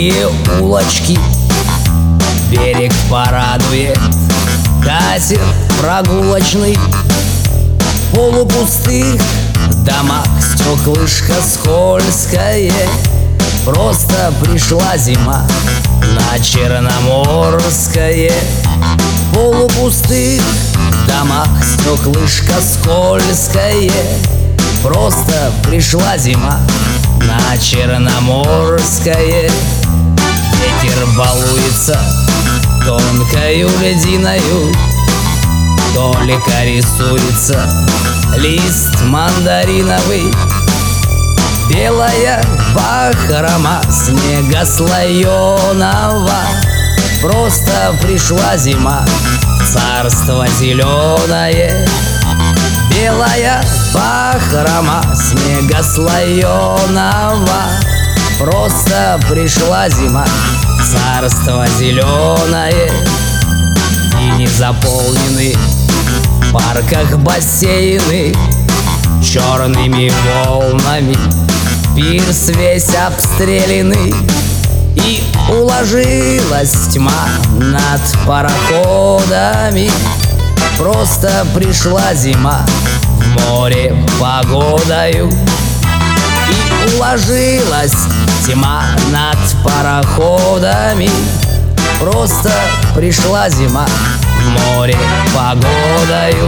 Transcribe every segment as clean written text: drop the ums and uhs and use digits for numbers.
Узкие улочки берег порадует, катер прогулочный. В полупустых домах стеклышко скользкое. Просто пришла зима на Черноморское. В полупустых домах стеклышко скользкое. Просто пришла зима на Черноморское. Ветер балуется тонкою льдиною, только рисуется лист мандариновый. Белая бахрома снега слоеного. Просто пришла зима в царство зеленое. Белая бахрома снега слоеного. Просто пришла зима в царство зеленое. И не заполнены в парках бассейны черными волнами. Пирс весь обстрелянный. И уложилась тьма над пароходами. Просто пришла зима в море погодою. И уложилась тьма над пароходами. Просто пришла зима в море погодою.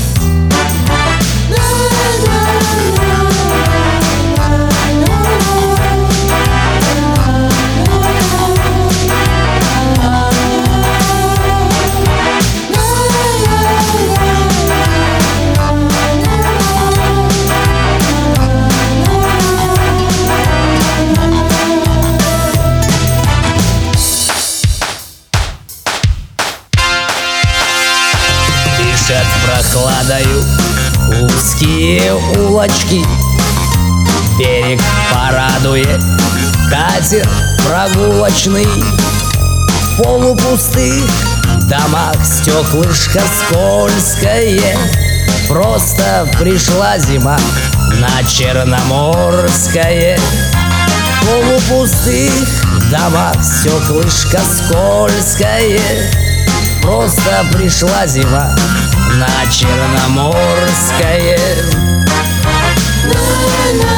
Дышат прохладою узкие улочки, берег порадует, катер прогулочный. В полупустых домах стеклышко скользкое. Просто пришла зима на Черноморское. В полупустых домах стеклышко скользкое. Просто пришла зима на Черноморское.